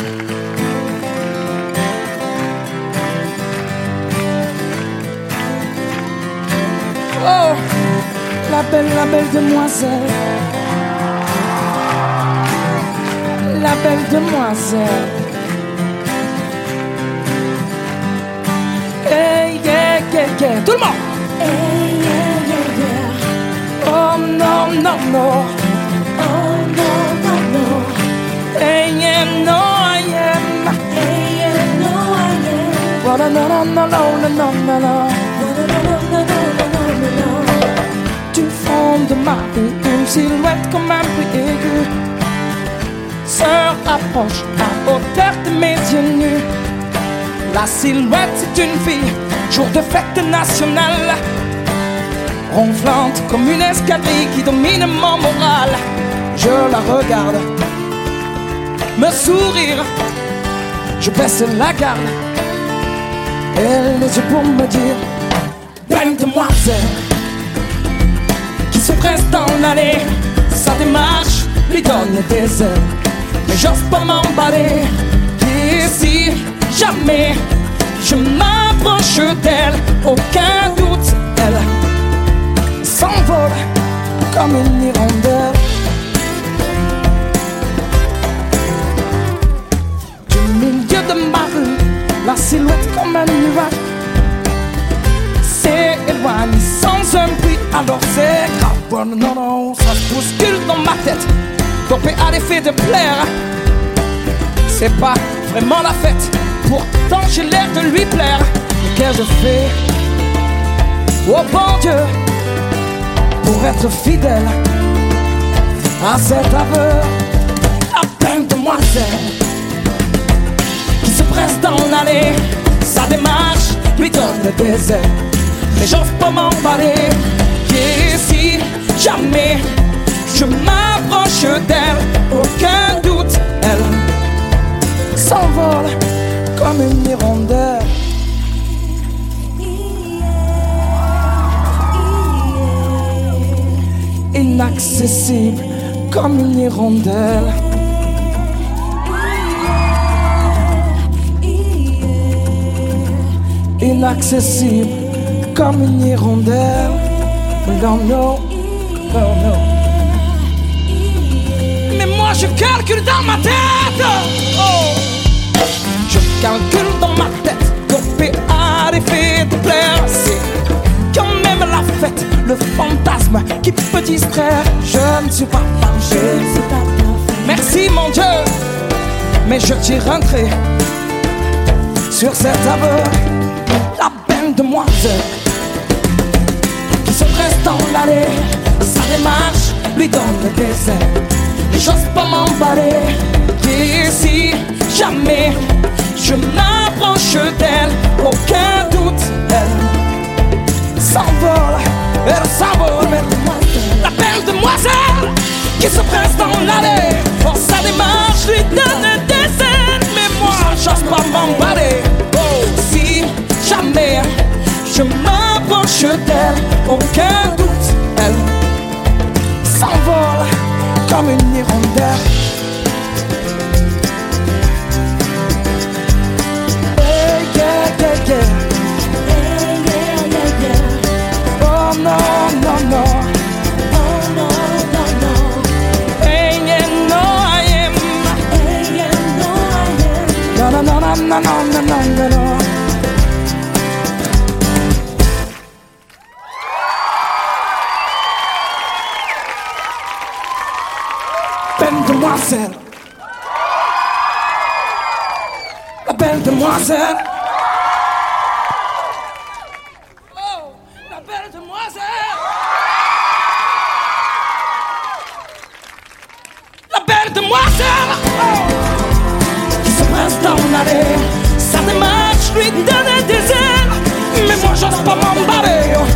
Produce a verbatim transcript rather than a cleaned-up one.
Oh, la belle, la belle demoiselle. La belle demoiselle. Hey, yeah, yeah, yeah. Tout le monde. Hey, yeah, yeah, yeah. Oh, non, non, non. Oh, no, no, no. Hey, yeah, no, I am. Hey, yeah, no, I am. Oh, no, no, no, no, no, no, no, no. Oh, no, no, no, no, no, no, no, no. Du fond de ma vie, une silhouette comme un bruit aigu se rapproche à hauteur de mes yeux nus. La silhouette, c'est une fille, jour de fête nationale, ronflante comme une escadrille qui domine mon moral. Je la regarde, me sourire, je baisse la garde. Elle les yeux pour me dire: belle demoiselle, qui se presse dans l'allée. Sa démarche lui donne des ailes, mais j'ose pas m'emballer. Ici, jamais je m'approche d'elle. Aucun doute, elle s'envole comme une hirondelle. Du milieu de ma rue, la silhouette comme un nuage s'éloigne sans un bruit, alors c'est grave. Oh, non, non, ça se bouscule dans ma tête, dopé à l'effet de plaire. C'est pas vraiment la fête, pourtant j'ai l'air de lui plaire. Mais qu'ai-je fait, oh bon Dieu, pour être fidèle à cet aveu? La belle demoiselle qui se presse dans l'allée, sa démarche lui donne des ailes, mais j'ose pas m'emballer. Ici, jamais je m'approche d'elle. Aucun doute, elle s'envole comme une hirondelle. Inaccessible comme une hirondelle. Inaccessible comme une hirondelle. Non, non, non, non. Mais moi je calcule dans ma tête. Oh, je calcule dans ma tête. Dopé à l'effet de plaire. C'est quand même la fête, le fantasme qui peut distraire. Je ne suis pas parfait. Merci mon Dieu, mais je tire un trait sur cet aveu. La belle demoiselle qui se presse dans l'allée, sa démarche lui donne des ailes, mais j'ose pas m'emballer. Ici, jamais je m'approche d'elle. Aucun doute, elle s'envole, elle s'envole. La belle demoiselle qui se presse dans l'allée, pour sa démarche lui donne des ailes, mais moi j'ose pas m'emballer. Oh, si jamais je m'approche d'elle, aucun doute, elle s'envole comme une hirondelle. Hey, yeah, yeah, yeah. Hey, yeah, yeah, yeah. Oh non, non, non. Oh, no, no, no. Hey, yeah, no, I am. Hey, yeah, no, I am. No, no, no, no, no, no, no, no, no. Belle demoiselle, la belle demoiselle. Oh, la belle demoiselle, la belle demoiselle. Oh, qui se presse dans l'allée, sa démarche lui donne des ailes, mais moi j'ose pas m'emballer.